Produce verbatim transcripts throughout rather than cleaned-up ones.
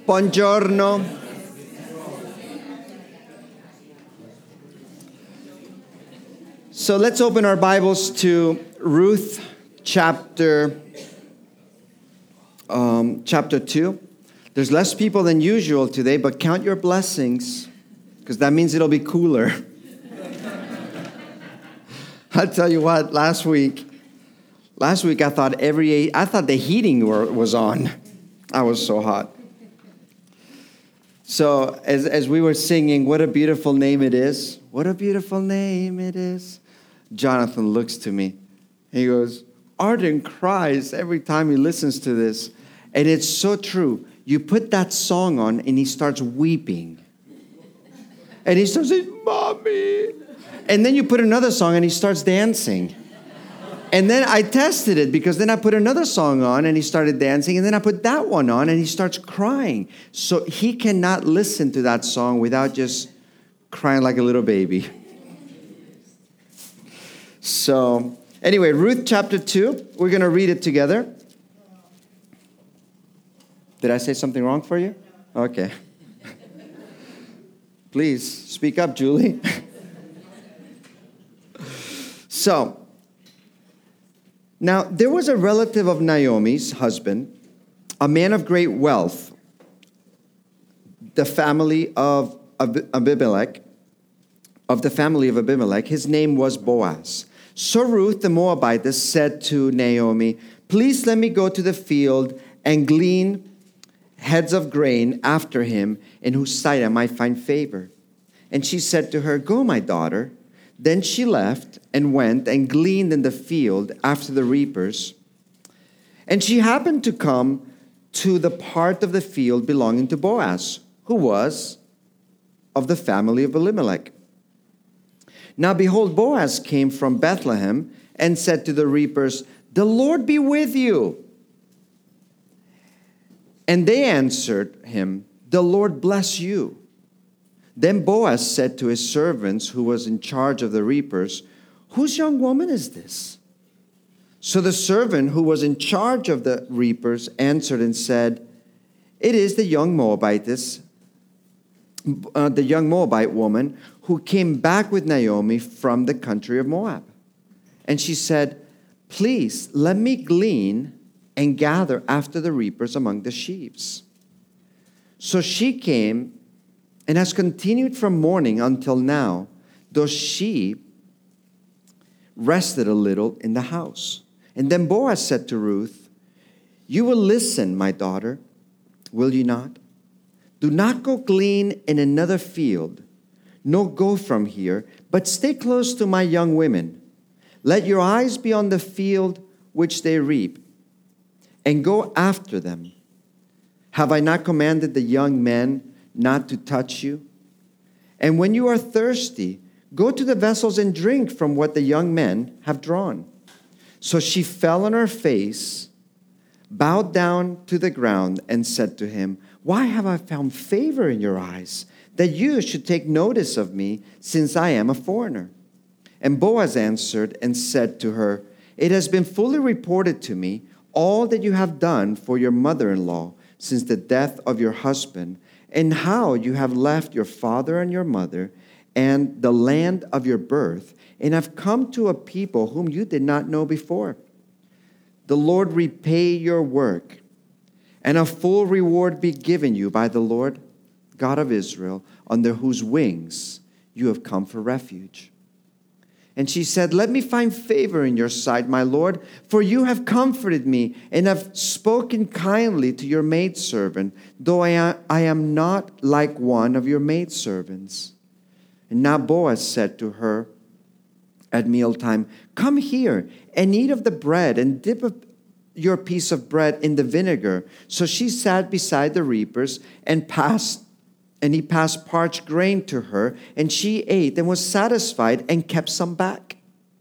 Buongiorno. So let's open our Bibles to Ruth chapter um, chapter two. There's less people than usual today, but count your blessings, because that means it'll be cooler. I'll tell you what, last week, last week I thought every, I thought the heating were, was on. I was so hot. So as, as we were singing, what a beautiful name it is. What a beautiful name it is. Jonathan looks to me. He goes, Arden cries every time he listens to this. And it's so true. You put that song on and he starts weeping. And he starts saying, Mommy. And then you put another song and he starts dancing. And then I tested it because then I put another song on and he started dancing. And then I put that one on and he starts crying. So he cannot listen to that song without just crying like a little baby. So anyway, Ruth chapter two, we're going to read it together. Did I say something wrong for you? Okay. Please speak up, Julie. So, now, there was a relative of Naomi's husband, a man of great wealth, the family of Abimelech, of the family of Abimelech. His name was Boaz. So Ruth the Moabitess said to Naomi, please let me go to the field and glean heads of grain after him, in whose sight I might find favor. And she said to her, go, my daughter. Then she left and went and gleaned in the field after the reapers. And she happened to come to the part of the field belonging to Boaz, who was of the family of Elimelech. Now behold, Boaz came from Bethlehem and said to the reapers, the Lord be with you. And they answered him, the Lord bless you. Then Boaz said to his servants who was in charge of the reapers, whose young woman is this? So the servant who was in charge of the reapers answered and said, it is the young Moabitess, uh, the young Moabite woman who came back with Naomi from the country of Moab. And she said, please let me glean and gather after the reapers among the sheaves. So she came and has continued from morning until now, though she rested a little in the house. And then Boaz said to Ruth, you will listen, my daughter, will you not? Do not go glean in another field, nor go from here, but stay close to my young women. Let your eyes be on the field which they reap, and go after them. Have I not commanded the young men not to touch you? And when you are thirsty, go to the vessels and drink from what the young men have drawn. So she fell on her face, bowed down to the ground, and said to him, why have I found favor in your eyes, that you should take notice of me, since I am a foreigner? And Boaz answered and said to her, it has been fully reported to me all that you have done for your mother-in-law since the death of your husband, and how you have left your father and your mother and the land of your birth, and have come to a people whom you did not know before. The Lord repay your work, and a full reward be given you by the Lord God of Israel, under whose wings you have come for refuge. And she said, let me find favor in your sight, my Lord, for you have comforted me and have spoken kindly to your maidservant, though I am not like one of your maidservants. And now Boaz said to her at mealtime, come here and eat of the bread and dip your piece of bread in the vinegar. So she sat beside the reapers and passed And he passed parched grain to her, and she ate and was satisfied and kept some back.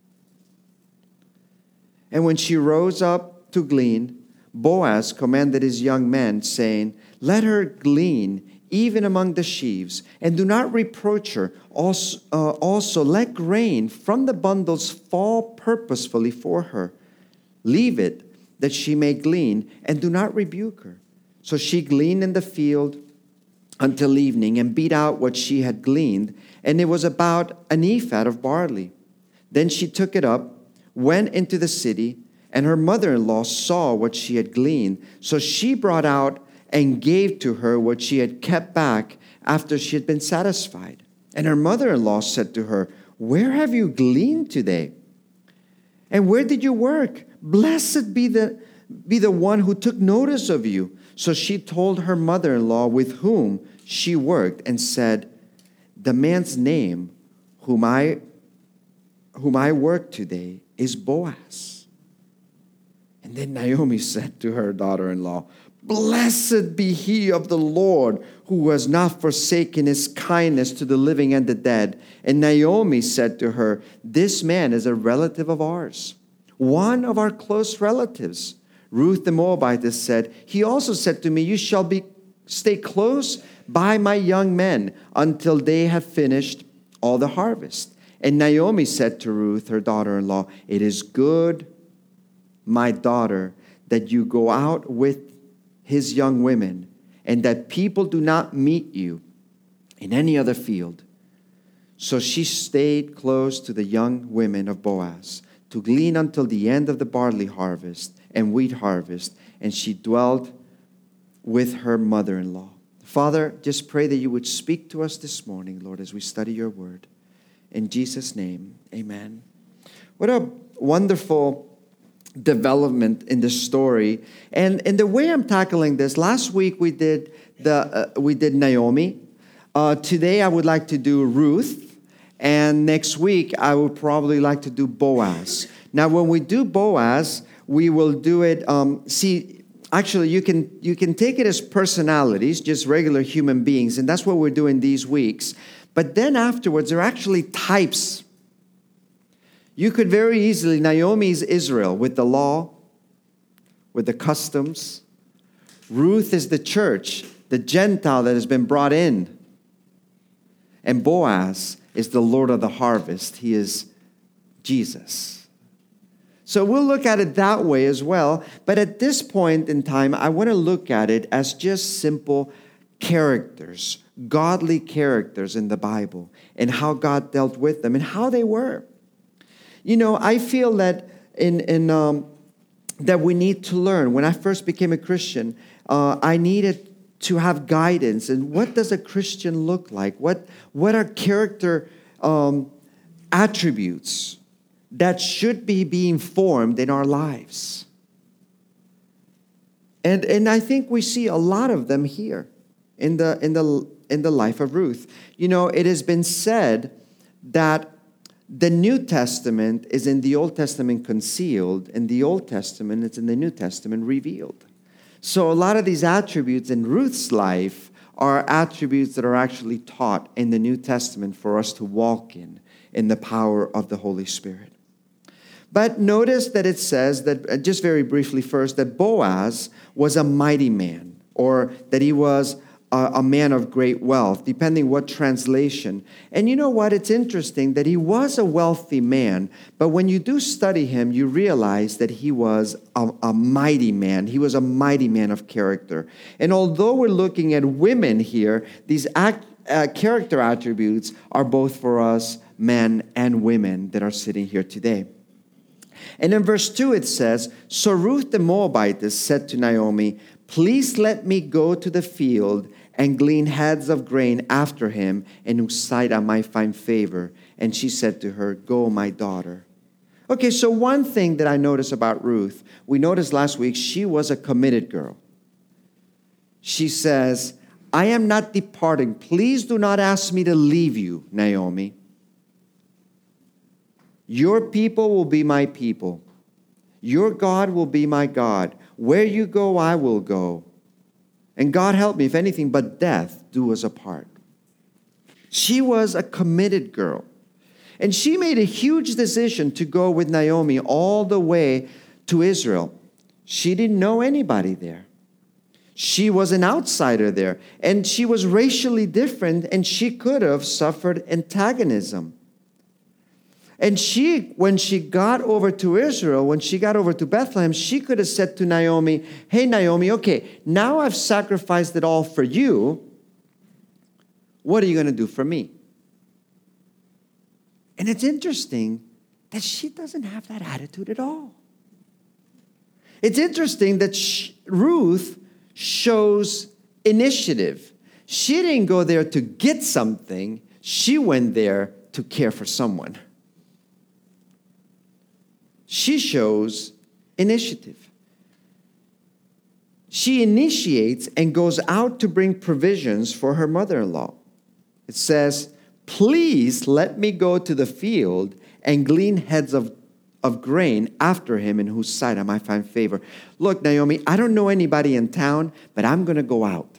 And when she rose up to glean, Boaz commanded his young men, saying, let her glean even among the sheaves, and do not reproach her. Also, uh, also let grain from the bundles fall purposefully for her. Leave it that she may glean, and do not rebuke her. So she gleaned in the field until evening and beat out what she had gleaned, and it was about an ephah of barley. Then she took it up, went into the city, and her mother-in-law saw what she had gleaned. So she brought out and gave to her what she had kept back after she had been satisfied. And her mother-in-law said to her, "Where have you gleaned today? And where did you work? Blessed be the, be the one who took notice of you." So she told her mother-in-law with whom she worked and said, "The man's name whom I, whom I work today is Boaz." And then Naomi said to her daughter-in-law, "Blessed be he of the Lord, who has not forsaken his kindness to the living and the dead." And Naomi said to her, "This man is a relative of ours, one of our close relatives." Ruth the Moabitess said, "He also said to me, 'You shall be stay close by my young men until they have finished all the harvest.'" And Naomi said to Ruth, her daughter-in-law, "It is good, my daughter, that you go out with his young women, and that people do not meet you in any other field." So she stayed close to the young women of Boaz to glean until the end of the barley harvest and wheat harvest, and she dwelt with her mother-in-law. Father, just pray that you would speak to us this morning, Lord, as we study your word. In Jesus' name, amen. What a wonderful development in this story. And, and the way I'm tackling this, last week we did the uh, we did Naomi. Uh, today I would like to do Ruth. And next week I would probably like to do Boaz. Now when we do Boaz, we will do it, um, see, actually you can you can take it as personalities, just regular human beings, and that's what we're doing these weeks. But then afterwards, there are actually types. You could very easily, Naomi's Israel with the law, with the customs. Ruth is the church, the Gentile that has been brought in. And Boaz is the Lord of the harvest. He is Jesus. So we'll look at it that way as well. But at this point in time, I want to look at it as just simple characters, godly characters in the Bible, and how God dealt with them and how they were. You know, I feel that in in um, that we need to learn. When I first became a Christian, uh, I needed to have guidance. And what does a Christian look like? What what are character um, attributes that should be being formed in our lives? And and I think we see a lot of them here in the in the in the life of Ruth. You know, it has been said that the New Testament is in the Old Testament concealed, and the Old Testament is in the New Testament revealed. So a lot of these attributes in Ruth's life are attributes that are actually taught in the New Testament for us to walk in, in the power of the Holy Spirit. But notice that it says that, just very briefly first, that Boaz was a mighty man, or that he was a, a man of great wealth, depending what translation. And you know what? It's interesting that he was a wealthy man, but when you do study him, you realize that he was a, a mighty man. He was a mighty man of character. And although we're looking at women here, these act, uh, character attributes are both for us, men and women that are sitting here today. And in verse two it says, "So Ruth the Moabitess said to Naomi, 'Please let me go to the field and glean heads of grain after him, in whose sight I might find favor.' And she said to her, 'Go, my daughter.'" Okay, so one thing that I noticed about Ruth, we noticed last week, she was a committed girl. She says, "I am not departing. Please do not ask me to leave you, Naomi. Your people will be my people. Your God will be my God. Where you go, I will go. And God help me, if anything but death do us apart." She was a committed girl. And she made a huge decision to go with Naomi all the way to Israel. She didn't know anybody there. She was an outsider there. And she was racially different, and she could have suffered antagonism. And she, when she got over to Israel, when she got over to Bethlehem, she could have said to Naomi, hey, Naomi, okay, now I've sacrificed it all for you. What are you going to do for me? And it's interesting that she doesn't have that attitude at all. It's interesting that she, Ruth shows initiative. She didn't go there to get something. She went there to care for someone. She shows initiative. She initiates and goes out to bring provisions for her mother-in-law. It says, please let me go to the field and glean heads of, of grain after him in whose sight I might find favor. Look, Naomi, I don't know anybody in town, but I'm going to go out.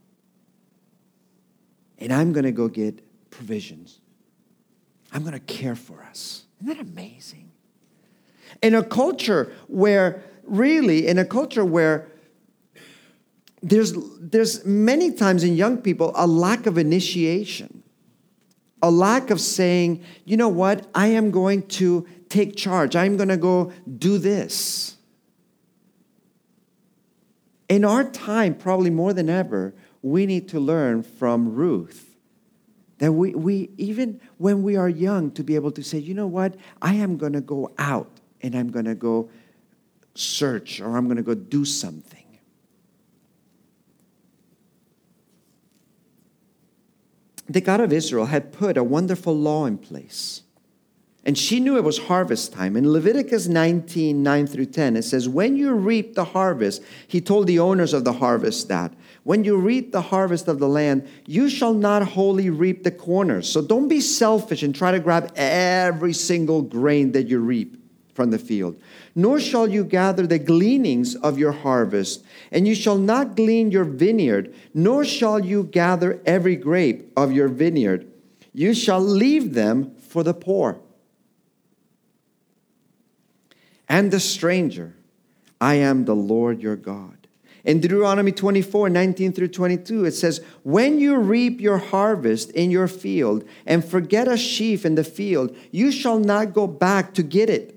And I'm going to go get provisions. I'm going to care for us. Isn't that amazing? In a culture where, really, in a culture where there's, there's many times in young people a lack of initiation, a lack of saying, you know what, I am going to take charge. I'm going to go do this. In our time, probably more than ever, we need to learn from Ruth that we, we, even when we are young, to be able to say, you know what, I am going to go out and I'm going to go search or I'm going to go do something. The God of Israel had put a wonderful law in place. And she knew it was harvest time. In Leviticus nineteen, nine through ten, it says, when you reap the harvest, he told the owners of the harvest that, when you reap the harvest of the land, you shall not wholly reap the corners. So don't be selfish and try to grab every single grain that you reap from the field. Nor shall you gather the gleanings of your harvest, and you shall not glean your vineyard, nor shall you gather every grape of your vineyard. You shall leave them for the poor and the stranger. I am the Lord your God. In Deuteronomy twenty-four, nineteen through twenty-two, it says, when you reap your harvest in your field and forget a sheaf in the field, you shall not go back to get it.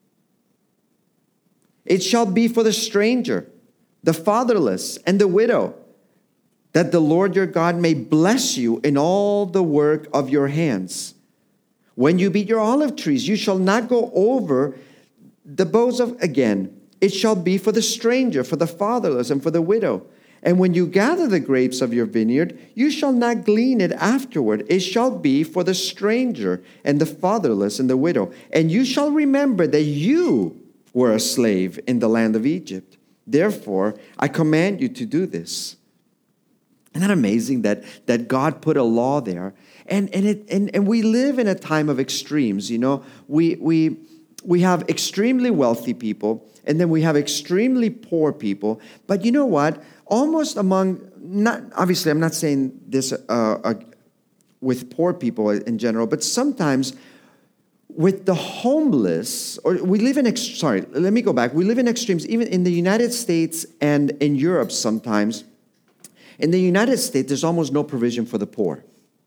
It shall be for the stranger, the fatherless, and the widow, that the Lord your God may bless you in all the work of your hands. When you beat your olive trees, you shall not go over the boughs of again. It shall be for the stranger, for the fatherless, and for the widow. And when you gather the grapes of your vineyard, you shall not glean it afterward. It shall be for the stranger, and the fatherless, and the widow. And you shall remember that you were a slave in the land of Egypt. Therefore, I command you to do this. Isn't that amazing that, that God put a law there? And, and, it, and, and we live in a time of extremes. You know, we, we, we have extremely wealthy people, and then we have extremely poor people. But you know what? Almost among, not obviously, I'm not saying this uh, uh, with poor people in general, but sometimes with the homeless, or we live in, ex- sorry, let me go back. We live in extremes, even in the United States and in Europe sometimes. In the United States, there's almost no provision for the poor.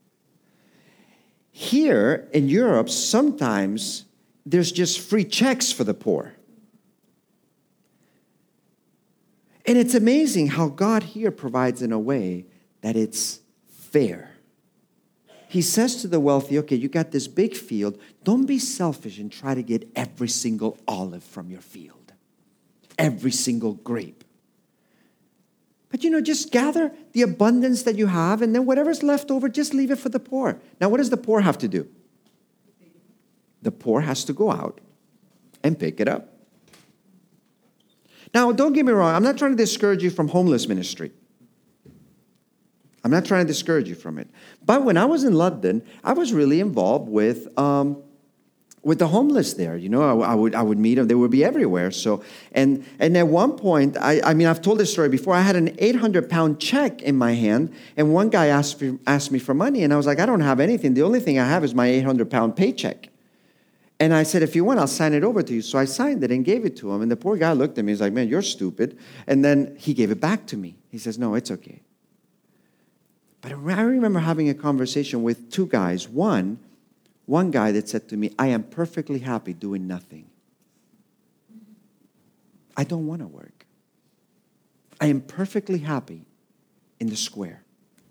Here in Europe, sometimes there's just free checks for the poor. And it's amazing how God here provides in a way that it's fair. He says to the wealthy, okay, you got this big field. Don't be selfish and try to get every single olive from your field, every single grape. But, you know, just gather the abundance that you have, and then whatever's left over, just leave it for the poor. Now, what does the poor have to do? The poor has to go out and pick it up. Now, don't get me wrong. I'm not trying to discourage you from homeless ministry. I'm not trying to discourage you from it. But when I was in London, I was really involved with um, with the homeless there. You know, I, I would I would meet them. They would be everywhere. So, and and at one point, I, I mean, I've told this story before. I had an eight hundred pound check in my hand, and one guy asked me, asked me for money, and I was like, I don't have anything. The only thing I have is my eight hundred pound paycheck. And I said, if you want, I'll sign it over to you. So I signed it and gave it to him. And the poor guy looked at me. He's like, man, you're stupid. And then he gave it back to me. He says, no, it's okay. But I remember having a conversation with two guys. One one guy that said to me, I am perfectly happy doing nothing. I don't want to work. I am perfectly happy in the square.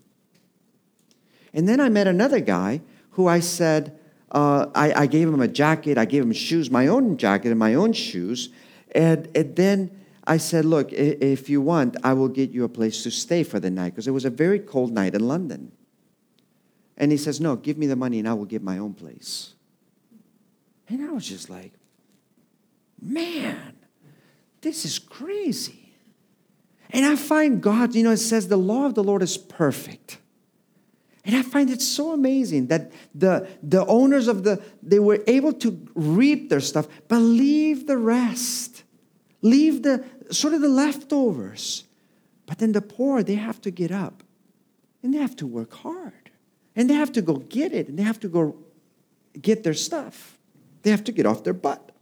And then I met another guy who I said, uh, I, I gave him a jacket, I gave him shoes, my own jacket and my own shoes. And, and then I said, look, if you want, I will get you a place to stay for the night, because it was a very cold night in London. And he says, no, give me the money and I will get my own place. And I was just like, man, this is crazy. And I find God, you know, it says the law of the Lord is perfect. And I find it so amazing that the, the owners of the, they were able to reap their stuff, but leave the rest. Leave the, sort of the leftovers. But then the poor, they have to get up. And they have to work hard. And they have to go get it. And they have to go get their stuff. They have to get off their butt.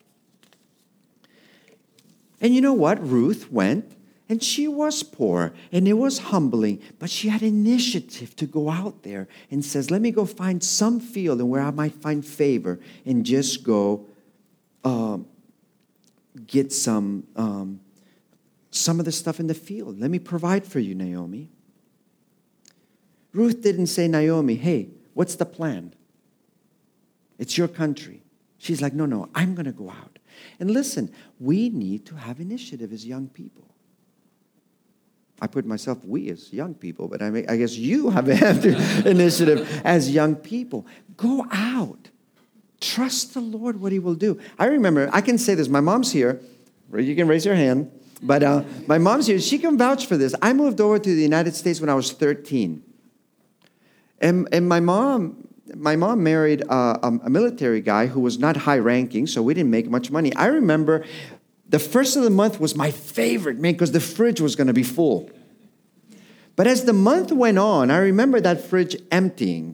And you know what? Ruth went, and she was poor, and it was humbling, but she had initiative to go out there and says, let me go find some field and where I might find favor and just go um, get some, um, some of the stuff in the field. Let me provide for you, Naomi. Ruth didn't say, Naomi, hey, what's the plan? It's your country. She's like, no, no, I'm going to go out. And listen, we need to have initiative as young people. I put myself, we as young people, but I, mean, I guess you have initiative as young people. Go out. Trust the Lord what he will do. I remember, I can say this, my mom's here. You can raise your hand. But uh, my mom's here. She can vouch for this. I moved over to the United States when I was thirteen. And, and my mom... My mom married a, a military guy who was not high-ranking, so we didn't make much money. I remember the first of the month was my favorite, man, because the fridge was going to be full. But as the month went on, I remember that fridge emptying.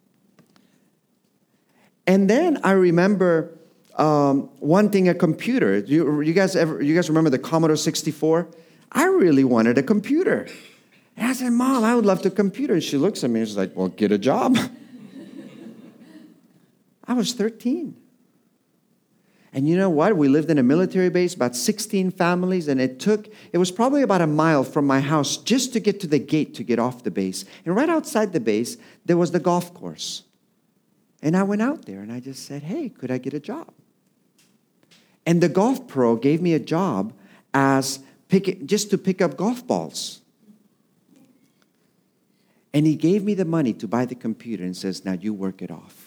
And then I remember um, wanting a computer. You, you guys ever? You guys remember the Commodore sixty-four? I really wanted a computer. And I said, Mom, I would love to computer. And she looks at me and she's like, well, get a job. I was thirteen. And you know what? We lived in a military base, about sixteen families, and it took, it was probably about a mile from my house just to get to the gate to get off the base. And right outside the base, there was the golf course. And I went out there and I just said, hey, could I get a job? And the golf pro gave me a job as pick, just to pick up golf balls. And he gave me the money to buy the computer and says, now you work it off.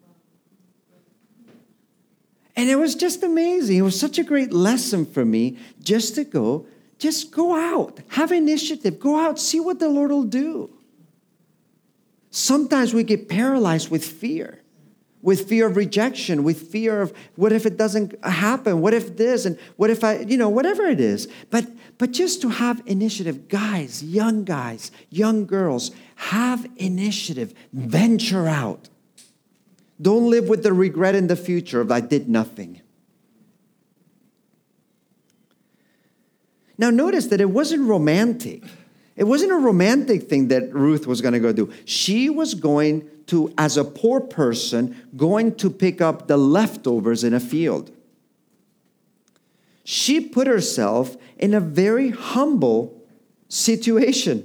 And it was just amazing. It was such a great lesson for me just to go, just go out. Have initiative. Go out. See what the Lord will do. Sometimes we get paralyzed with fear. With fear of rejection. With fear of what if it doesn't happen? What if this? And what if I, you know, whatever it is. But, but just to have initiative. Guys, young guys, young girls, have initiative. Venture out. Don't live with the regret in the future of I did nothing. Now notice that it wasn't romantic. It wasn't a romantic thing that Ruth was going to go do. She was going to, as a poor person, going to pick up the leftovers in a field. She put herself in a very humble situation.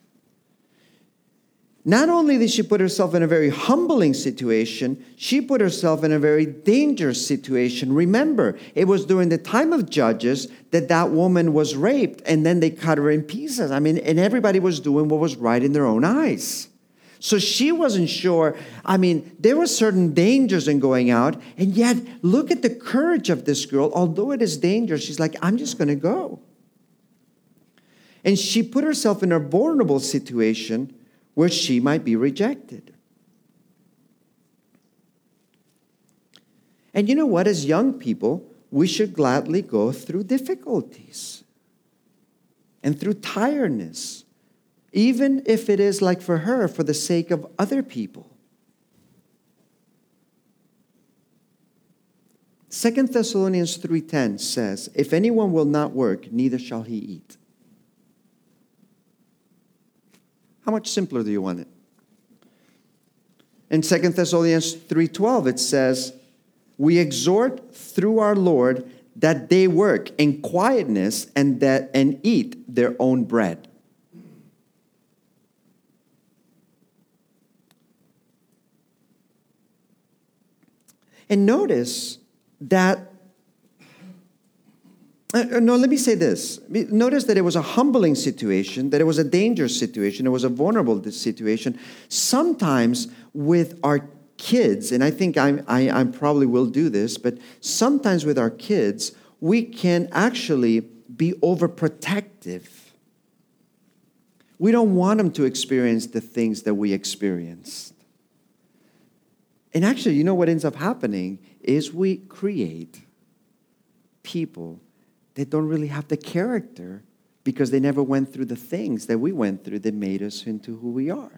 Not only did she put herself in a very humbling situation, she put herself in a very dangerous situation. Remember, it was during the time of Judges that that woman was raped, and then they cut her in pieces. I mean, and everybody was doing what was right in their own eyes. So she wasn't sure. I mean, there were certain dangers in going out, and yet look at the courage of this girl. Although it is dangerous, she's like, I'm just going to go. And she put herself in a vulnerable situation where she might be rejected. And you know what? As young people, we should gladly go through difficulties and through tiredness, even if it is like for her, for the sake of other people. Second Thessalonians three ten says, if anyone will not work, neither shall he eat. How much simpler do you want it? In Second Thessalonians three twelve, it says, we exhort through our Lord that they work in quietness and that and eat their own bread. And notice that, uh, no, let me say this. Notice that it was a humbling situation, that it was a dangerous situation, it was a vulnerable situation. Sometimes with our kids, and I think I, I, I probably will do this, but sometimes with our kids, we can actually be overprotective. We don't want them to experience the things that we experienced. And actually, you know what ends up happening is we create people that don't really have the character because they never went through the things that we went through that made us into who we are.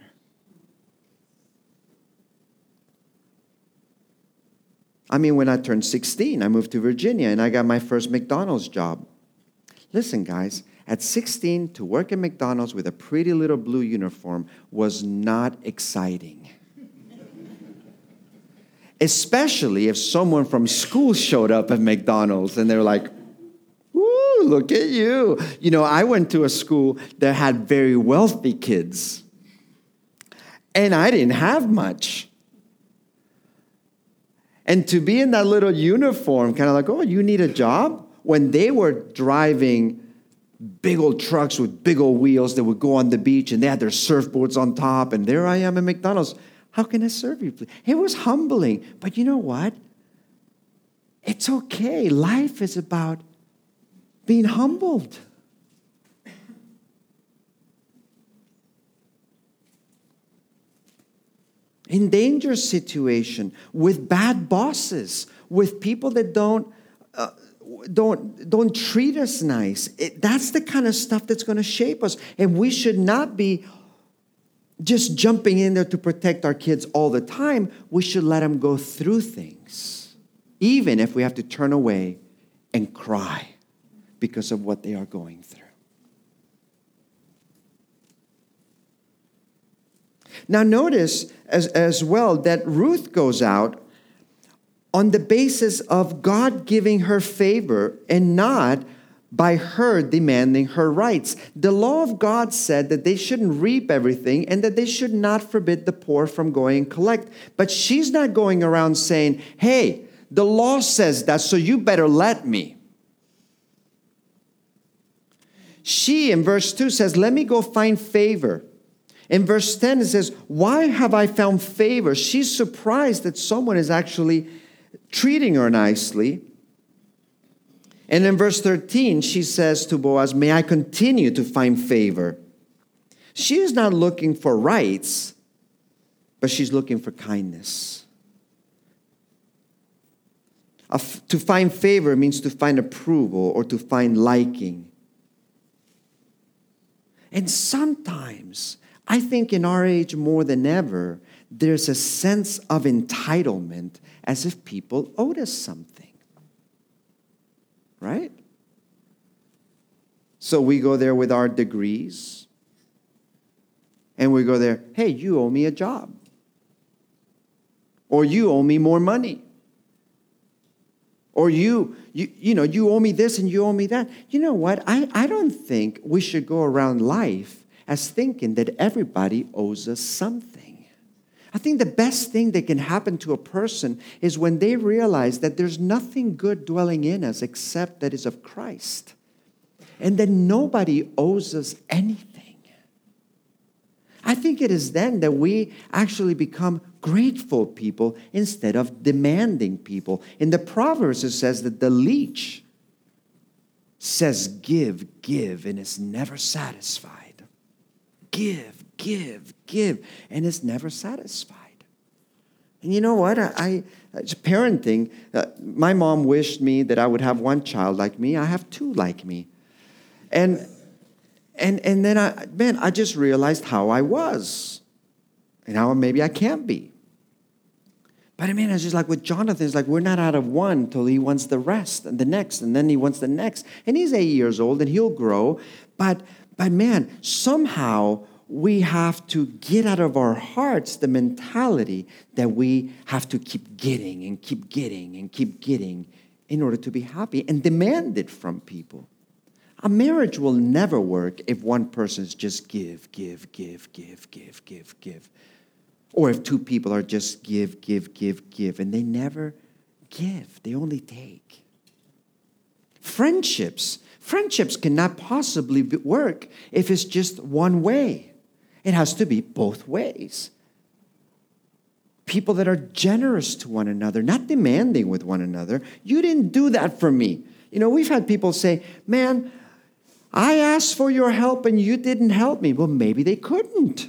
I mean, when I turned sixteen, I moved to Virginia and I got my first McDonald's job. Listen, guys, at sixteen, to work at McDonald's with a pretty little blue uniform was not exciting. Especially if someone from school showed up at McDonald's and they were like, "Ooh, look at you." You know, I went to a school that had very wealthy kids. And I didn't have much. And to be in that little uniform, kind of like, oh, you need a job? When they were driving big old trucks with big old wheels that would go on the beach and they had their surfboards on top, and there I am at McDonald's. How can I serve you, please? It was humbling. But you know what? It's okay. Life is about being humbled. In dangerous situation, with bad bosses, with people that don't uh, don't don't treat us nice. It, that's the kind of stuff that's going to shape us. And we should not be just jumping in there to protect our kids all the time. We should let them go through things, even if we have to turn away and cry because of what they are going through. Now notice as, as well that Ruth goes out on the basis of God giving her favor and not by her demanding her rights. The law of God said that they shouldn't reap everything and that they should not forbid the poor from going and collect. But she's not going around saying, hey, the law says that, so you better let me. She, in verse two, says, let me go find favor. In verse ten, it says, why have I found favor? She's surprised that someone is actually treating her nicely. And in verse thirteen, she says to Boaz, may I continue to find favor? She is not looking for rights, but she's looking for kindness. To find favor means to find approval or to find liking. And sometimes, I think in our age more than ever, there's a sense of entitlement as if people owed us something. Right? So we go there with our degrees, and we go there, hey, you owe me a job. Or you owe me more money. Or you, you, you know, you owe me this and you owe me that. You know what? I, I don't think we should go around life as thinking that everybody owes us something. I think the best thing that can happen to a person is when they realize that there's nothing good dwelling in us except that is of Christ. And that nobody owes us anything. I think it is then that we actually become grateful people instead of demanding people. In the Proverbs, it says that the leech says, give, give, and is never satisfied. Give, give, give, and is never satisfied. And you know what? I, I it's parenting. Uh, my mom wished me that I would have one child like me. I have two like me. And and and then I man, I just realized how I was. And how maybe I can't be. But I mean, it's just like with Jonathan, it's like we're not out of one till he wants the rest and the next, and then he wants the next. And he's eight years old and he'll grow. But but man, somehow we have to get out of our hearts the mentality that we have to keep getting and keep getting and keep getting in order to be happy and demand it from people. A marriage will never work if one person's just give, give, give, give, give, give, give. Or if two people are just give, give, give, give, and they never give. They only take. Friendships. Friendships cannot possibly work if it's just one way. It has to be both ways. People that are generous to one another, not demanding with one another. You didn't do that for me. You know, we've had people say, man, I asked for your help and you didn't help me. Well, maybe they couldn't.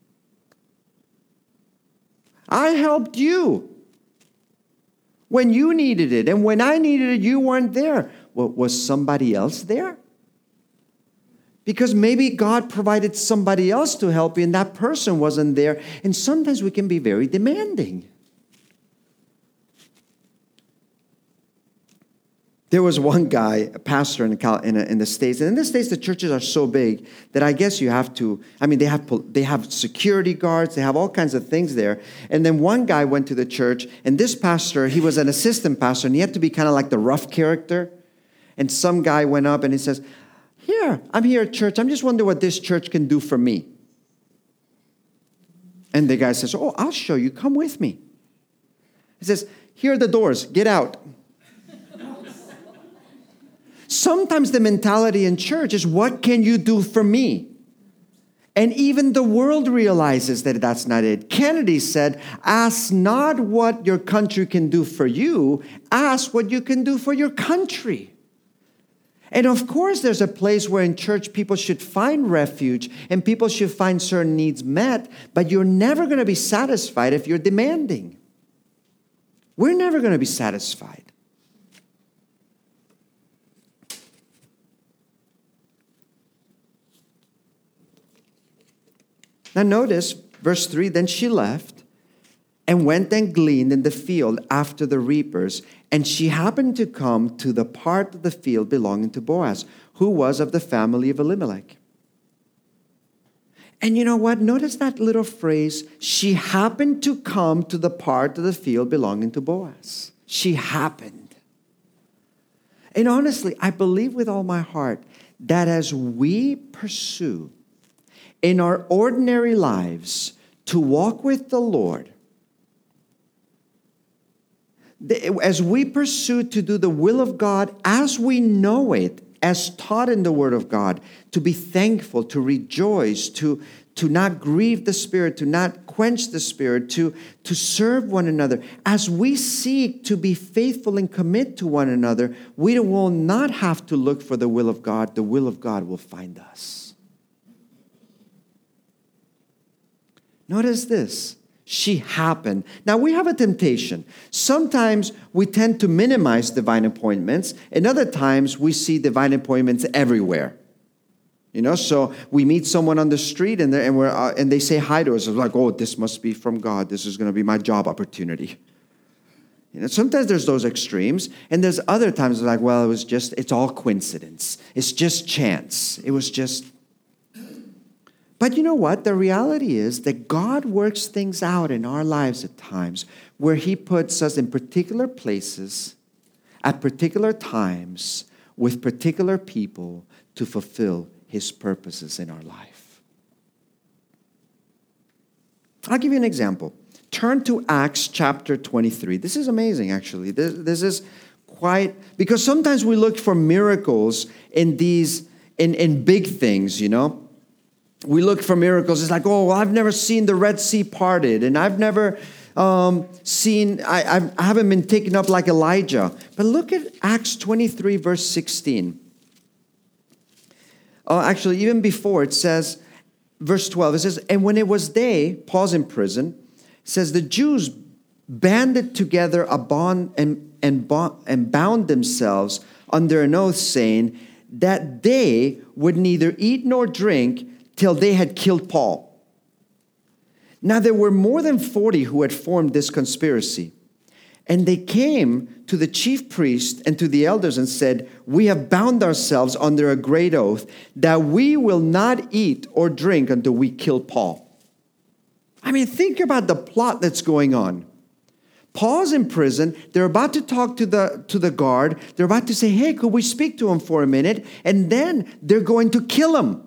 I helped you when you needed it. And when I needed it, you weren't there. Well, was somebody else there? Because maybe God provided somebody else to help you and that person wasn't there. And sometimes we can be very demanding. There was one guy, a pastor in the, in, a, in the States. And in the States, the churches are so big that I guess you have to, I mean, they have they have security guards. They have all kinds of things there. And then one guy went to the church. And this pastor, he was an assistant pastor. And he had to be kind of like the rough character. And some guy went up and he says, here, I'm here at church. I'm just wondering what this church can do for me. And the guy says, oh, I'll show you. Come with me. He says, here are the doors. Get out. Sometimes the mentality in church is, what can you do for me? And even the world realizes that that's not it. Kennedy said, ask not what your country can do for you. Ask what you can do for your country. And of course, there's a place where in church people should find refuge and people should find certain needs met, but you're never going to be satisfied if you're demanding. We're never going to be satisfied. Now notice, verse three, then she left and went and gleaned in the field after the reapers. And she happened to come to the part of the field belonging to Boaz, who was of the family of Elimelech. And you know what? Notice that little phrase, she happened to come to the part of the field belonging to Boaz. She happened. And honestly, I believe with all my heart that as we pursue in our ordinary lives to walk with the Lord, as we pursue to do the will of God as we know it, as taught in the Word of God, to be thankful, to rejoice, to, to not grieve the Spirit, to not quench the Spirit, to, to serve one another. As we seek to be faithful and commit to one another, we will not have to look for the will of God. The will of God will find us. Notice this. She happened. Now, we have a temptation. Sometimes we tend to minimize divine appointments, and other times we see divine appointments everywhere. You know, so we meet someone on the street, and, and, we're, uh, and they say hi to us. It's like, oh, this must be from God. This is going to be my job opportunity. You know, sometimes there's those extremes, and there's other times like, well, it was just, it's all coincidence. It's just chance. It was just... But you know what? The reality is that God works things out in our lives at times where He puts us in particular places at particular times with particular people to fulfill His purposes in our life. I'll give you an example. Turn to Acts chapter twenty-three. This is amazing, actually. This, this is quite... Because sometimes we look for miracles in these, in, in big things, you know. We look for miracles. It's like, oh, well, I've never seen the Red Sea parted, and I've never um, seen, I, I've, I haven't been taken up like Elijah. But look at Acts twenty-three, verse sixteen. Uh, actually, even before, it says, verse twelve, it says, and when it was day, Paul's in prison, it says, the Jews banded together a bond and, and, bond, and bound themselves under an oath, saying that they would neither eat nor drink till they had killed Paul. Now there were more than forty who had formed this conspiracy. And they came to the chief priest and to the elders and said, "We have bound ourselves under a great oath that we will not eat or drink until we kill Paul." I mean, think about the plot that's going on. Paul's in prison. They're about to talk to the, to the guard. They're about to say, "Hey, could we speak to him for a minute?" And then they're going to kill him.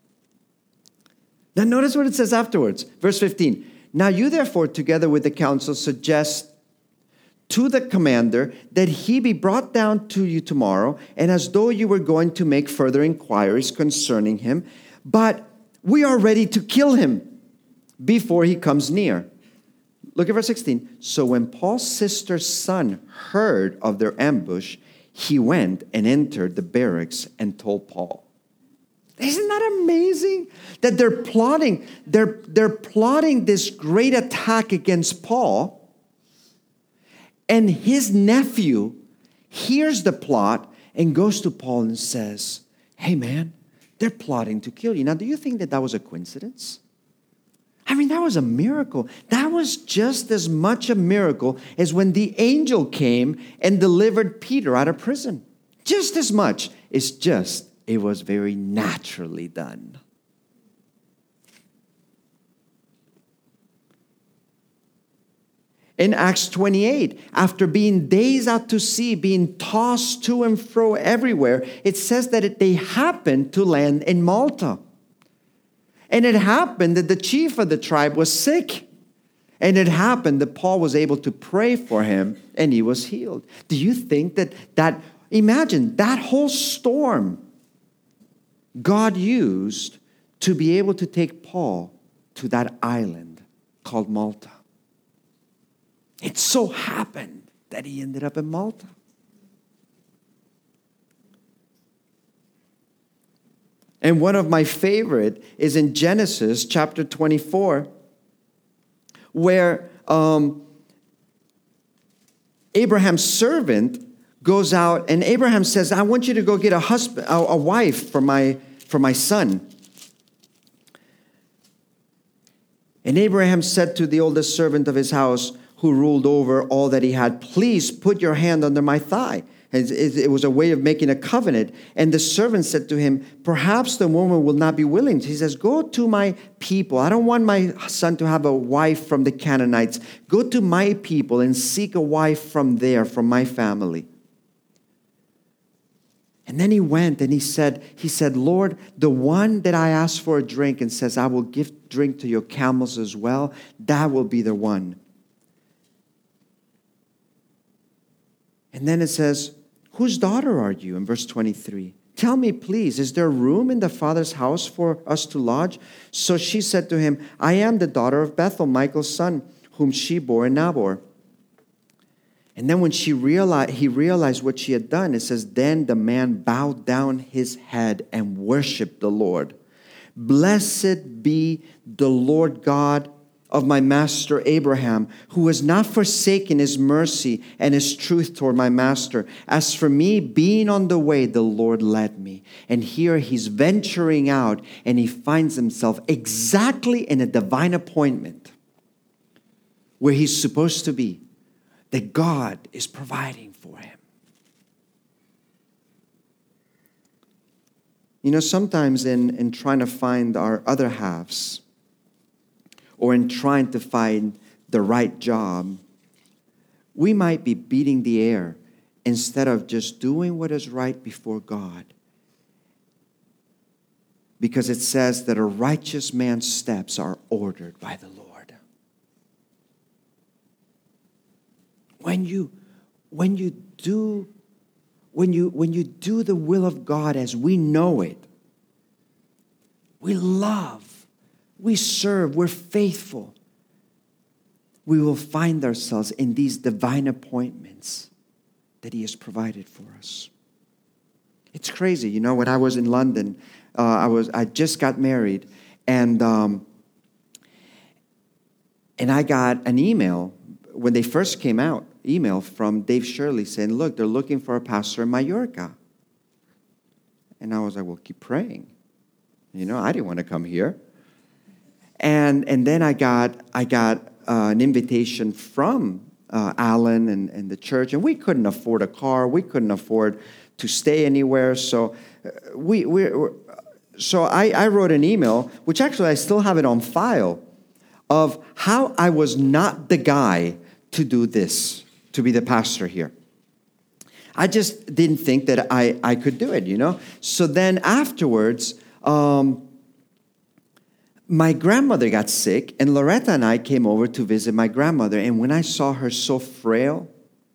Now notice what it says afterwards. Verse fifteen. "Now you therefore, together with the council, suggest to the commander that he be brought down to you tomorrow, and as though you were going to make further inquiries concerning him. But we are ready to kill him before he comes near." Look at verse sixteen. "So when Paul's sister's son heard of their ambush, he went and entered the barracks and told Paul." Isn't that amazing? That they're plotting, they're, they're plotting this great attack against Paul. And his nephew hears the plot and goes to Paul and says, "Hey man, they're plotting to kill you." Now, do you think that that was a coincidence? I mean, that was a miracle. That was just as much a miracle as when the angel came and delivered Peter out of prison. Just as much. It's just, it was very naturally done. In Acts twenty-eight, after being days out to sea, being tossed to and fro everywhere, it says that it, they happened to land in Malta. And it happened that the chief of the tribe was sick. And it happened that Paul was able to pray for him and he was healed. Do you think that that, imagine that whole storm God used to be able to take Paul to that island called Malta. It so happened that he ended up in Malta. And one of my favorite is in Genesis chapter twenty-four, where um, Abraham's servant goes out, and Abraham says, "I want you to go get a husband, a, a wife for my for my son." And Abraham said to the oldest servant of his house, who ruled over all that he had, "Please put your hand under my thigh." It was a way of making a covenant. And the servant said to him, "Perhaps the woman will not be willing." He says, "Go to my people. I don't want my son to have a wife from the Canaanites. Go to my people and seek a wife from there, from my family." And then he went and he said, he said, "Lord, the one that I asked for a drink and says, I will give drink to your camels as well, that will be the one." And then it says, "Whose daughter are you?" In verse twenty-three. "Tell me, please, is there room in the father's house for us to lodge?" So she said to him, "I am the daughter of Bethuel, Michael's son, whom she bore in Nabor." And then when she realized, he realized what she had done, it says, "Then the man bowed down his head and worshiped the Lord. Blessed be the Lord God of my master Abraham, who has not forsaken his mercy and his truth toward my master. As for me, being on the way, the Lord led me." And here he's venturing out and he finds himself exactly in a divine appointment where he's supposed to be, that God is providing for him. You know, sometimes in, in trying to find our other halves, or in trying to find the right job, we might be beating the air instead of just doing what is right before God. Because it says that a righteous man's steps are ordered by the Lord. When you, when you do, when you, when you do the will of God as we know it, we love, we serve, we're faithful, we will find ourselves in these divine appointments that He has provided for us. It's crazy. You know, when I was in London, uh, I was I just got married, and um, and I got an email when they first came out, email from Dave Shirley saying, "Look, they're looking for a pastor in Mallorca." And I was like, "Well, keep praying." You know, I didn't want to come here. And and then I got I got uh, an invitation from uh, Alan and, and the church, and we couldn't afford a car. We couldn't afford to stay anywhere. So uh, we, we so I, I wrote an email, which actually I still have it on file, of how I was not the guy to do this, to be the pastor here. I just didn't think that I, I could do it, you know. So then afterwards, um, my grandmother got sick, and Loretta and I came over to visit my grandmother. And when I saw her so frail,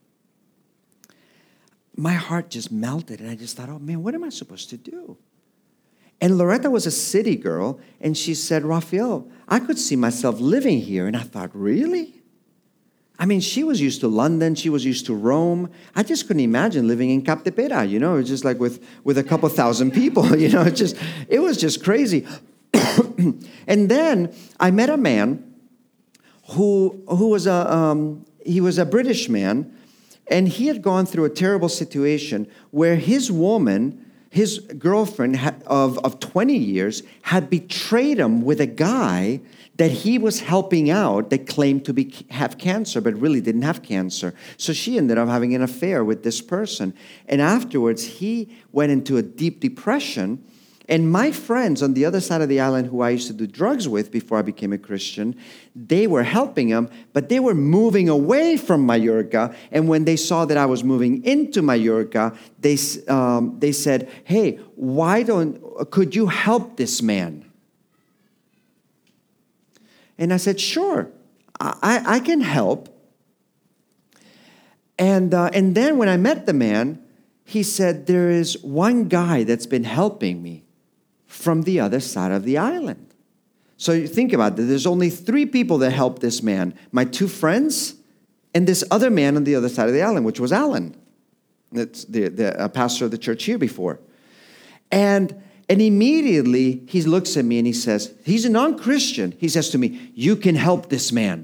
my heart just melted. And I just thought, oh, man, what am I supposed to do? And Loretta was a city girl, and she said, Rafael, I could see myself living here. And I thought, really? I mean, she was used to London. She was used to Rome. I just couldn't imagine living in Capdepera, you know, it was just like with, with a couple thousand people, you know, it just, it was just crazy. And then I met a man who, who was a, um, he was a British man, and he had gone through a terrible situation where his woman, his girlfriend had, of, of twenty years, had betrayed him with a guy that he was helping out that claimed to be have cancer, but really didn't have cancer. So she ended up having an affair with this person. And afterwards, he went into a deep depression. And my friends on the other side of the island who I used to do drugs with before I became a Christian, they were helping him, but they were moving away from Mallorca. And when they saw that I was moving into Mallorca, they, um, they said, hey, why don't, could you help this man? And I said, sure, I, I can help. And, uh, and then when I met the man, he said, there is one guy that's been helping me from the other side of the island. So you think about it. There's only three people that helped this man. My two friends and this other man on the other side of the island, which was Alan. That's the, the uh, pastor of the church here before. And, and immediately he looks at me and he says, he's a non-Christian. He says to me, you can help this man.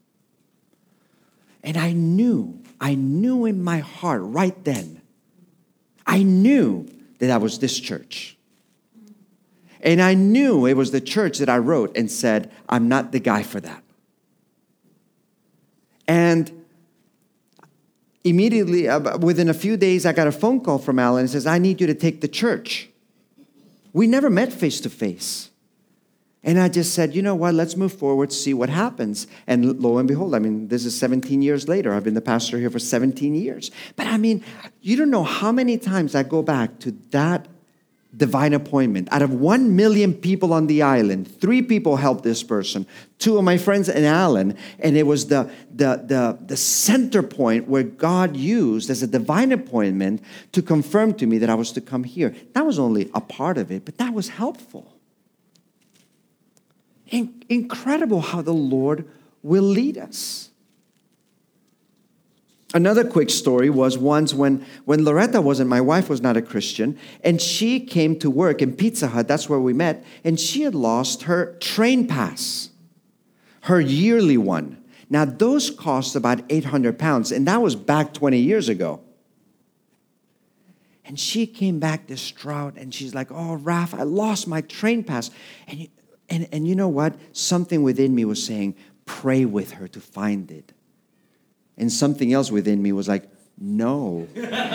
And I knew, I knew in my heart right then, I knew that I was this church. And I knew it was the church that I wrote and said, I'm not the guy for that. And immediately, uh, within a few days, I got a phone call from Alan and says, I need you to take the church. We never met face to face. And I just said, you know what, let's move forward, see what happens. And lo and behold, I mean, this is seventeen years later. I've been the pastor here for seventeen years. But I mean, you don't know how many times I go back to that divine appointment. Out of one million people on the island, three people helped this person, two of my friends and Alan, and it was the, the, the, the center point where God used as a divine appointment to confirm to me that I was to come here. That was only a part of it, but that was helpful. In- incredible how the Lord will lead us. Another quick story was once when, when Loretta wasn't, my wife was not a Christian, and she came to work in Pizza Hut, that's where we met, and she had lost her train pass, her yearly one. Now, those cost about eight hundred pounds, and that was back twenty years ago. And she came back distraught, and she's like, oh, Raph, I lost my train pass. And, and, and you know what? Something within me was saying, pray with her to find it. And something else within me was like, no.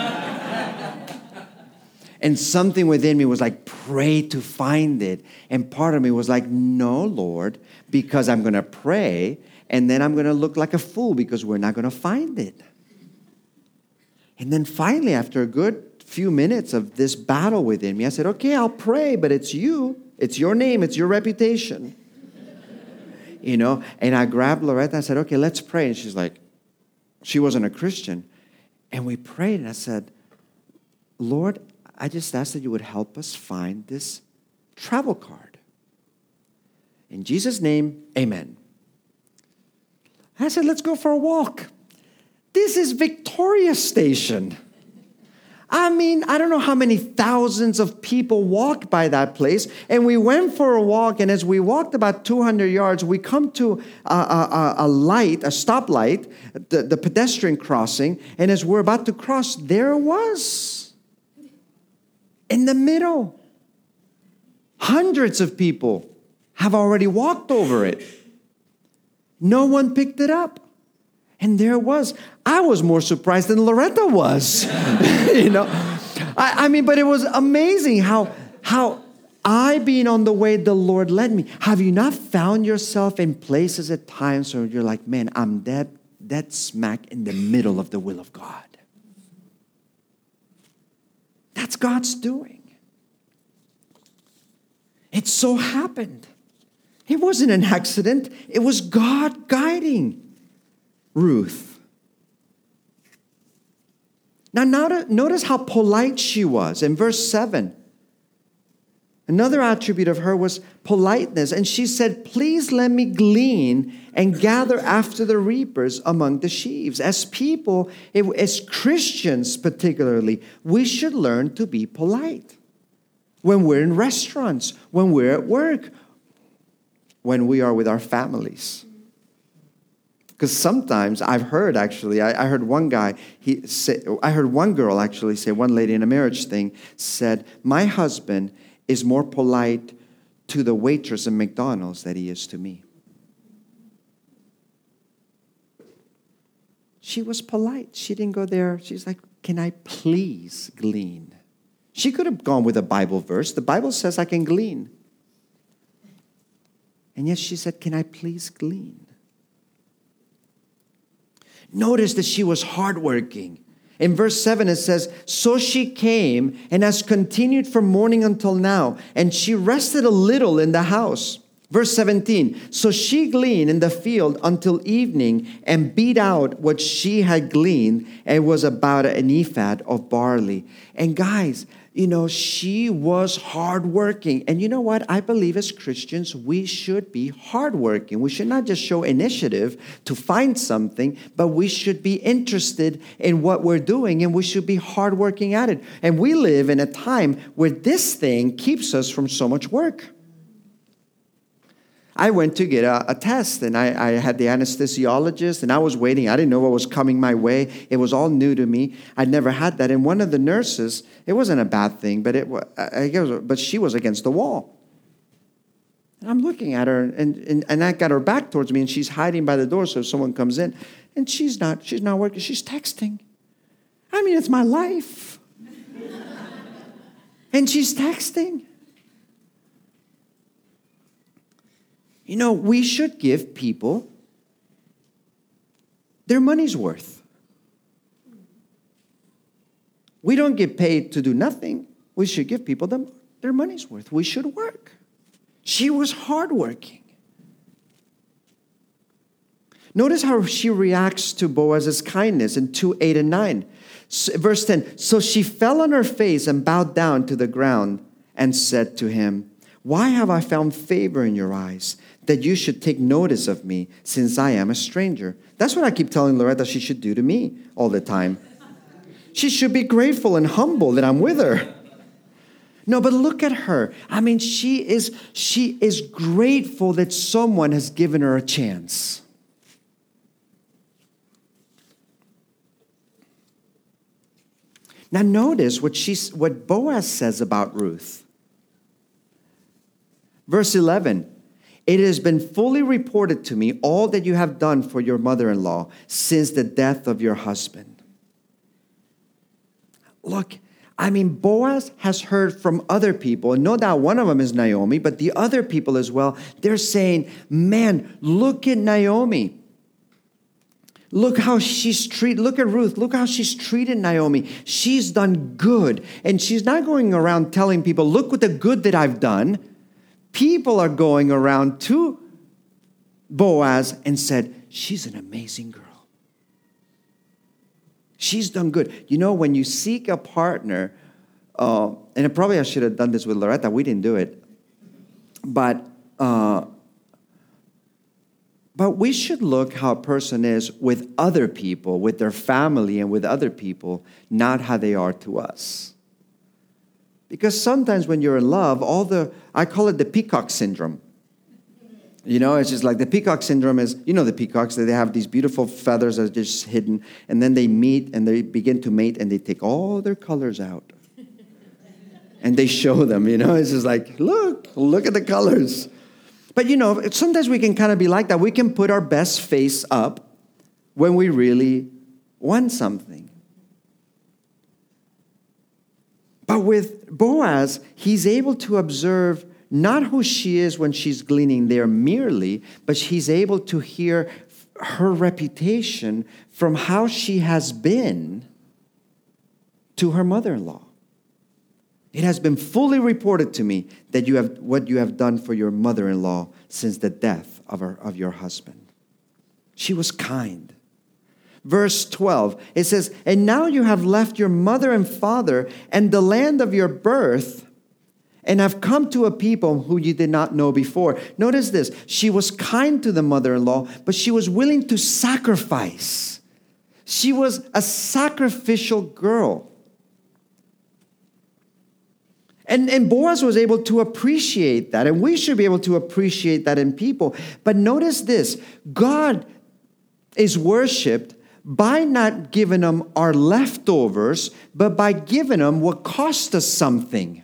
And something within me was like, pray to find it. And part of me was like, no, Lord, because I'm going to pray, and then I'm going to look like a fool because we're not going to find it. And then finally, after a good few minutes of this battle within me, I said, okay, I'll pray, but it's you. It's your name. It's your reputation. You know, and I grabbed Loretta. I said, okay, let's pray. And she's like, she wasn't a Christian. And we prayed, and I said, Lord, I just ask that you would help us find this travel card. In Jesus' name, amen. I said, let's go for a walk. This is Victoria Station. I mean, I don't know how many thousands of people walked by that place. And we went for a walk, and as we walked about two hundred yards, we come to a, a, a light, a stoplight, the, the pedestrian crossing. And as we're about to cross, there it was. In the middle. Hundreds of people have already walked over it. No one picked it up. And there it was. I was more surprised than Loretta was. you know, I, I mean, but it was amazing how, how I, being on the way the Lord led me. Have you not found yourself in places at times where you're like, man, I'm dead, dead smack in the middle of the will of God? That's God's doing. It so happened. It wasn't an accident. It was God guiding Ruth. Now, notice how polite she was in verse seven. Another attribute of her was politeness. And she said, please let me glean and gather after the reapers among the sheaves. As people, as Christians particularly, we should learn to be polite. When we're in restaurants, when we're at work, when we are with our families. Because sometimes I've heard actually, I, I heard one guy, he say, I heard one girl actually say, one lady in a marriage thing said, my husband is more polite to the waitress in McDonald's than he is to me. She was polite. She didn't go there. She's like, can I please glean? She could have gone with a Bible verse. The Bible says I can glean. And yet she said, can I please glean? Notice that she was hardworking. In verse seven it says, so she came and has continued from morning until now, and she rested a little in the house. Verse seventeen, so she gleaned in the field until evening and beat out what she had gleaned, and it was about an ephah of barley. And guys, you know, she was hardworking. And you know what? I believe as Christians, we should be hardworking. We should not just show initiative to find something, but we should be interested in what we're doing, and we should be hardworking at it. And we live in a time where this thing keeps us from so much work. I went to get a, a test, and I, I had the anesthesiologist, and I was waiting. I didn't know what was coming my way. It was all new to me. I'd never had that. And one of the nurses, it wasn't a bad thing, but it I guess, but she was against the wall. And I'm looking at her, and, and, and I got her back towards me, and she's hiding by the door so if someone comes in. And she's not, she's not working. She's texting. I mean, it's my life. And she's texting. You know, we should give people their money's worth. We don't get paid to do nothing. We should give people them, their money's worth. We should work. She was hardworking. Notice how she reacts to Boaz's kindness in two, eight, and nine. Verse ten, so she fell on her face and bowed down to the ground and said to him, why have I found favor in your eyes, that you should take notice of me, since I am a stranger? That's what I keep telling Loretta she should do to me all the time. She should be grateful and humble that I'm with her. No, but look at her. I mean, she is, she is grateful that someone has given her a chance. Now notice what, she, what Boaz says about Ruth. Verse eleven, it has been fully reported to me all that you have done for your mother-in-law since the death of your husband. Look, I mean, Boaz has heard from other people, and no doubt one of them is Naomi, but the other people as well, they're saying, man, look at Naomi. Look how she's treated, look at Ruth, look how she's treated Naomi. She's done good. And she's not going around telling people, look what the good that I've done. People are going around to Boaz and said, she's an amazing girl. She's done good. You know, when you seek a partner, uh, and probably I should have done this with Loretta. We didn't do it. But, uh, but we should look how a person is with other people, with their family and with other people, not how they are to us. Because sometimes when you're in love, all the, I call it the peacock syndrome. You know, it's just like the peacock syndrome is, you know the peacocks, that they have these beautiful feathers that are just hidden, and then they meet and they begin to mate and they take all their colors out. And they show them, you know, it's just like, look, look at the colors. But you know, sometimes we can kind of be like that. We can put our best face up when we really want something. But with Boaz, he's able to observe not who she is when she's gleaning there merely, but he's able to hear her reputation from how she has been to her mother-in-law. It has been fully reported to me that you have what you have done for your mother-in-law since the death of her, of your husband. She was kind. Verse twelve, it says, and now you have left your mother and father and the land of your birth and have come to a people who you did not know before. Notice this. She was kind to the mother-in-law, but she was willing to sacrifice. She was a sacrificial girl. And, and Boaz was able to appreciate that, and we should be able to appreciate that in people. But notice this. God is worshipped by not giving them our leftovers, but by giving them what cost us something.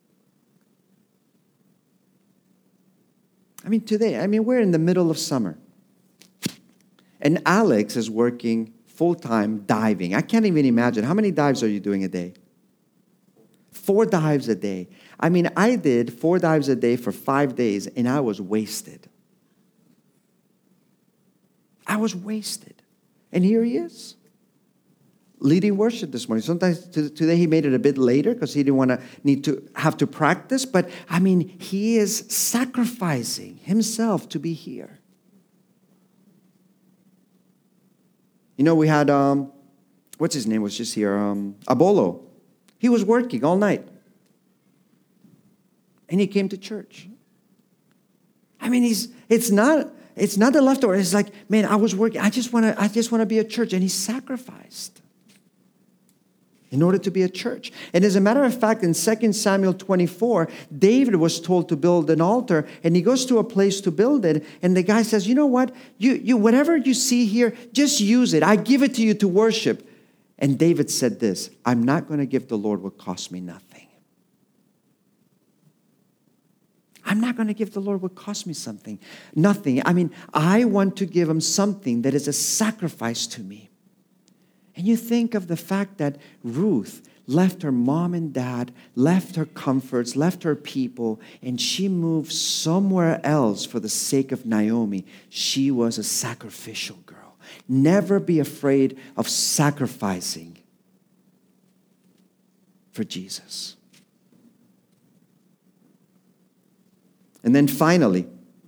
I mean, today, I mean, we're in the middle of summer. And Alex is working full-time diving. I can't even imagine. How many dives are you doing a day? Four dives a day. I mean, I did four dives a day for five days, and I was wasted. I was wasted. And here he is, leading worship this morning. Sometimes t- today he made it a bit later because he didn't want to need to have to practice. But, I mean, he is sacrificing himself to be here. You know, we had, um, what's his name was just here? Um, Abolo. He was working all night. And he came to church. I mean, he's it's not it's not the leftover. It's like, man, I was working. I just want to I just want to be a church. And he sacrificed in order to be a church. And as a matter of fact, in Second Samuel twenty-four, David was told to build an altar, and he goes to a place to build it, and the guy says, you know what? You you whatever you see here, just use it. I give it to you to worship. And David said this, I'm not going to give the Lord what cost me nothing. I'm not going to give the Lord what cost me something. Nothing. I mean, I want to give him something that is a sacrifice to me. And you think of the fact that Ruth left her mom and dad, left her comforts, left her people, and she moved somewhere else for the sake of Naomi. She was a sacrificial girl. Never be afraid of sacrificing for Jesus. And then finally,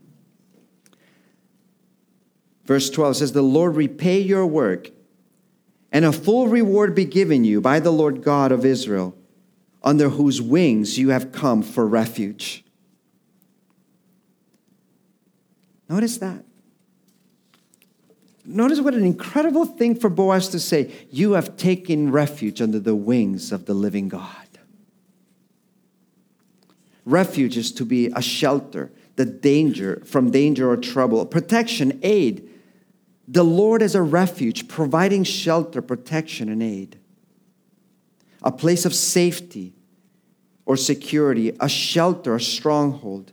verse twelve says, the Lord repay your work, and a full reward be given you by the Lord God of Israel, under whose wings you have come for refuge. Notice that. Notice what an incredible thing for Boaz to say. You have taken refuge under the wings of the living God. Refuge is to be a shelter, the danger from danger or trouble, protection, aid. The Lord is a refuge, providing shelter, protection, and aid. A place of safety or security, a shelter, a stronghold.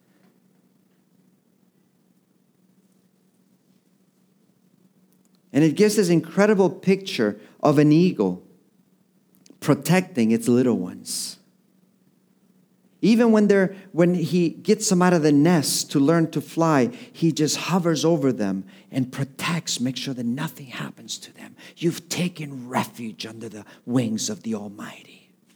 And it gives this incredible picture of an eagle protecting its little ones. Even when they're when he gets them out of the nest to learn to fly, he just hovers over them and protects, makes sure that nothing happens to them. You've taken refuge under the wings of the Almighty.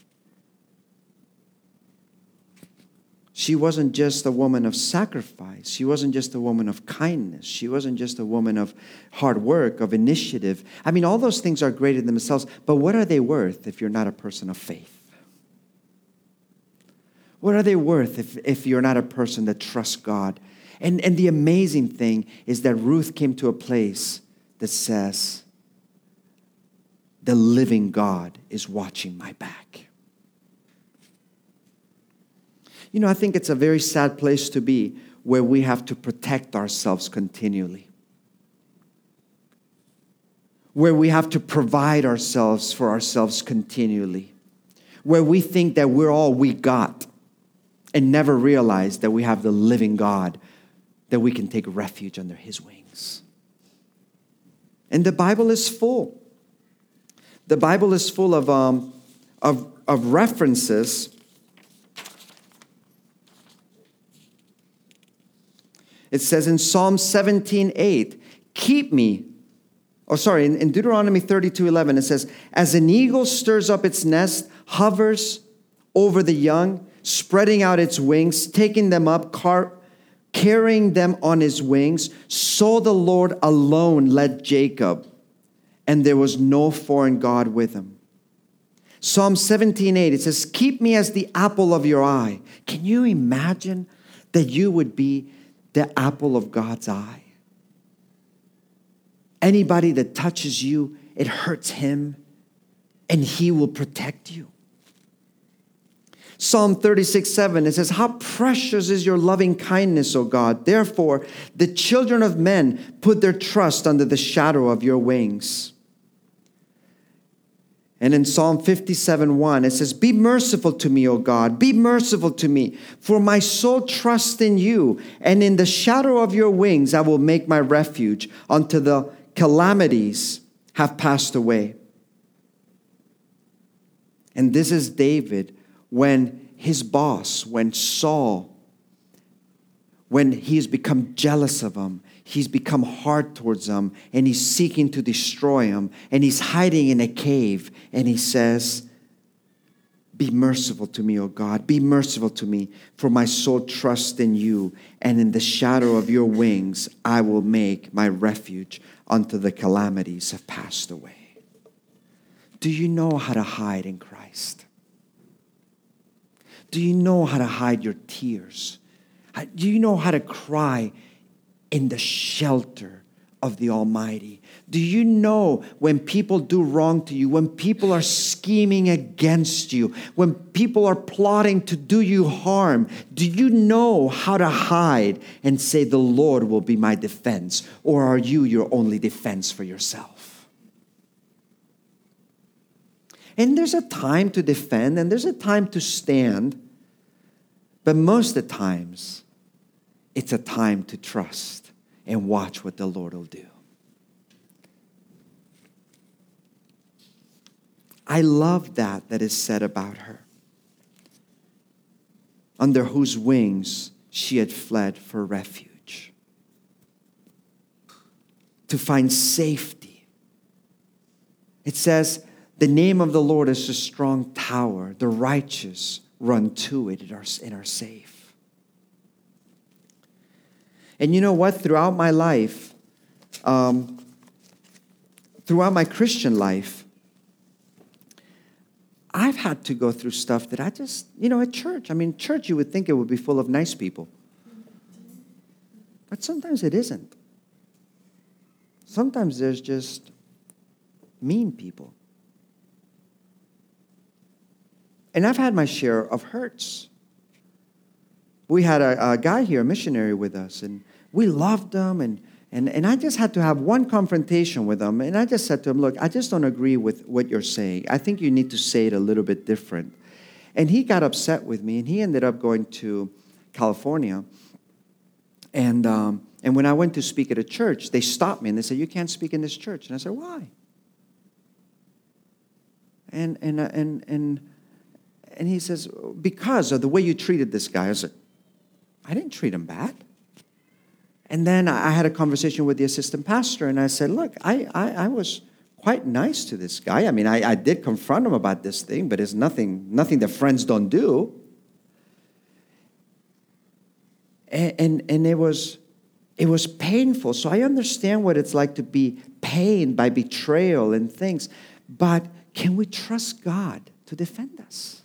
She wasn't just a woman of sacrifice. She wasn't just a woman of kindness. She wasn't just a woman of hard work, of initiative. I mean, all those things are great in themselves, but what are they worth if you're not a person of faith? What are they worth if, if you're not a person that trusts God? And, and the amazing thing is that Ruth came to a place that says, the living God is watching my back. You know, I think it's a very sad place to be where we have to protect ourselves continually. Where we have to provide ourselves for ourselves continually. Where we think that we're all we got and never realize that we have the living God, that we can take refuge under his wings. And the Bible is full. The Bible is full of, um, of, of references. It says in Psalm seventeen eight, keep me. Oh, sorry, in, in Deuteronomy thirty-two eleven, it says, as an eagle stirs up its nest, hovers over the young, spreading out its wings, taking them up, car- carrying them on his wings, so the Lord alone led Jacob, and there was no foreign God with him. Psalm seventeen eight, it says, keep me as the apple of your eye. Can you imagine that you would be the apple of God's eye? Anybody that touches you, it hurts him, and he will protect you. Psalm thirty-six seven, it says, how precious is your loving kindness, O God. Therefore, the children of men put their trust under the shadow of your wings. And in Psalm fifty-seven one, it says, be merciful to me, O God. Be merciful to me, for my soul trusts in you. And in the shadow of your wings, I will make my refuge until the calamities have passed away. And this is David when his boss, when Saul, when he's become jealous of him, he's become hard towards him, and he's seeking to destroy him, and he's hiding in a cave, and he says, be merciful to me, O God. Be merciful to me, for my soul trusts in you, and in the shadow of your wings I will make my refuge until the calamities have passed away. Do you know how to hide in Christ? Do you know how to hide your tears? Do you know how to cry in the shelter of the Almighty? Do you know when people do wrong to you, when people are scheming against you, when people are plotting to do you harm, do you know how to hide and say, the Lord will be my defense? Or are you your only defense for yourself? And there's a time to defend and there's a time to stand. But most of the times, it's a time to trust and watch what the Lord will do. I love that that is said about her. Under whose wings she had fled for refuge. To find safety. It says, the name of the Lord is a strong tower. The righteous run to it and are, and are safe. And you know what? Throughout my life, um, throughout my Christian life, I've had to go through stuff that I just, you know, at church. I mean, church, you would think it would be full of nice people. But sometimes it isn't. Sometimes there's just mean people. And I've had my share of hurts. We had a, a guy here, a missionary with us, and we loved him, and, and, and I just had to have one confrontation with him, and I just said to him, look, I just don't agree with what you're saying. I think you need to say it a little bit different. And he got upset with me, and he ended up going to California. And, um, and when I went to speak at a church, they stopped me, and they said, you can't speak in this church. And I said, why? And, and, and, and, and he says, because of the way you treated this guy. I said, I didn't treat him bad. And then I had a conversation with the assistant pastor, and I said, look, I, I, I was quite nice to this guy. I mean, I, I did confront him about this thing, but it's nothing, nothing that friends don't do. And, and, and it was, it was painful. So I understand what it's like to be pained by betrayal and things. But can we trust God to defend us?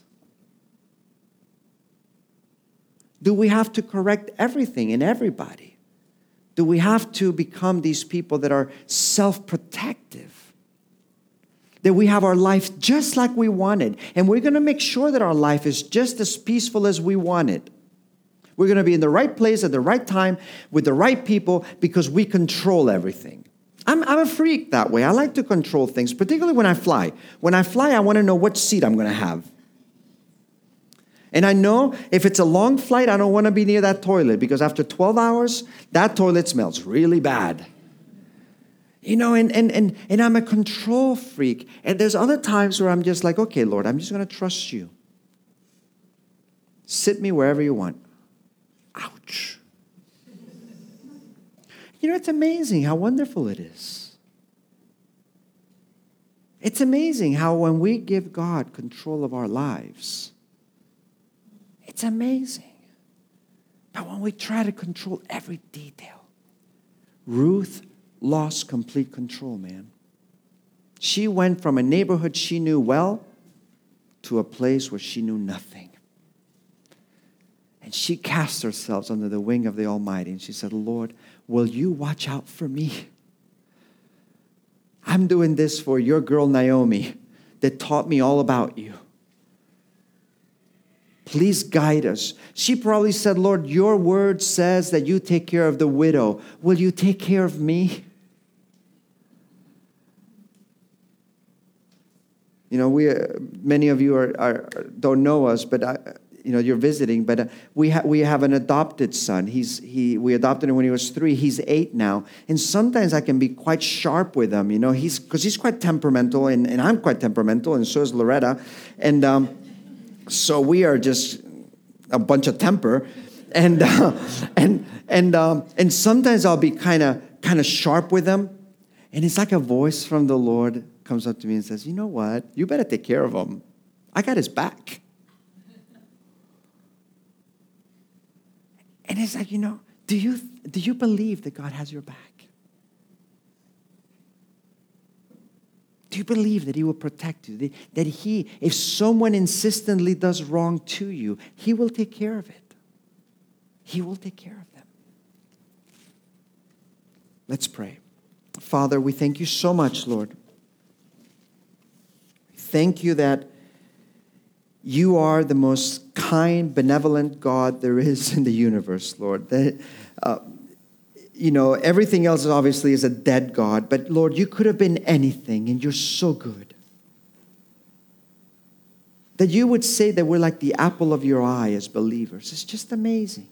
Do we have to correct everything and everybody? Do we have to become these people that are self-protective? That we have our life just like we wanted, and we're going to make sure that our life is just as peaceful as we want it. We're going to be in the right place at the right time with the right people because we control everything. I'm, I'm a freak that way. I like to control things, particularly when I fly. When I fly, I want to know what seat I'm going to have. And I know if it's a long flight, I don't want to be near that toilet because after twelve hours, that toilet smells really bad. You know, and, and, and, and I'm a control freak. And there's other times where I'm just like, okay, Lord, I'm just going to trust you. Sit me wherever you want. Ouch. You know, it's amazing how wonderful it is. It's amazing how when we give God control of our lives, it's amazing. But when we try to control every detail, Ruth lost complete control, man. She went from a neighborhood she knew well to a place where she knew nothing. And she cast herself under the wing of the Almighty. And she said, Lord, will you watch out for me? I'm doing this for your girl Naomi that taught me all about you. Please guide us. She probably said, Lord, your word says that you take care of the widow. Will you take care of me? You know, we uh, many of you are, are don't know us, but I, you know, you're visiting. But uh, we have we have an adopted son. He's he we adopted him when he was three. He's eight now, and sometimes I can be quite sharp with him. You know, he's because he's quite temperamental, and, and I'm quite temperamental, and so is Loretta, and um, so we are just a bunch of temper, and uh, and and um, and sometimes I'll be kind of kind of sharp with him, and it's like a voice from the Lord comes up to me and says, you know what? You better take care of him. I got his back. And it's like, you know, do you do you believe that God has your back? Do you believe that he will protect you? That he, if someone insistently does wrong to you, he will take care of it. He will take care of them. Let's pray. Father, we thank you so much, Lord. Thank you that you are the most kind, benevolent God there is in the universe, Lord. That, uh, you know, everything else obviously is a dead God, but Lord, you could have been anything, and you're so good. That you would say that we're like the apple of your eye as believers. It's just amazing.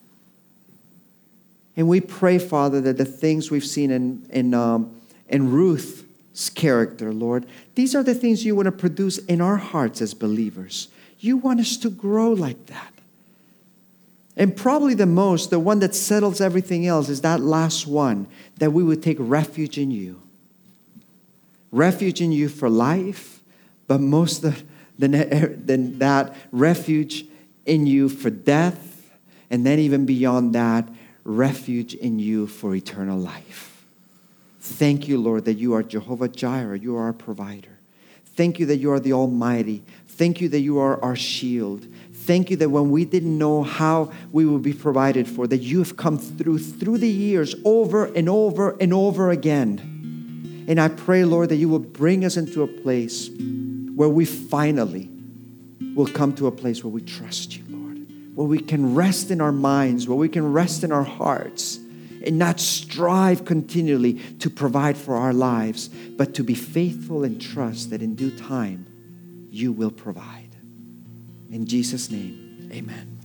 And we pray, Father, that the things we've seen in, in, um, in Ruth, character, Lord. These are the things you want to produce in our hearts as believers. You want us to grow like that. And probably the most, the one that settles everything else is that last one, that we would take refuge in you. Refuge in you for life, but most than, than that, refuge in you for death, and then even beyond that, refuge in you for eternal life. Thank you, Lord, that you are Jehovah Jireh. You are our provider. Thank you that you are the Almighty. Thank you that you are our shield. Thank you that when we didn't know how we would be provided for, that you have come through through the years over and over and over again. And I pray, Lord, that you will bring us into a place where we finally will come to a place where we trust you, Lord, where we can rest in our minds, where we can rest in our hearts, and not strive continually to provide for our lives, but to be faithful and trust that in due time you will provide. In Jesus' name, amen.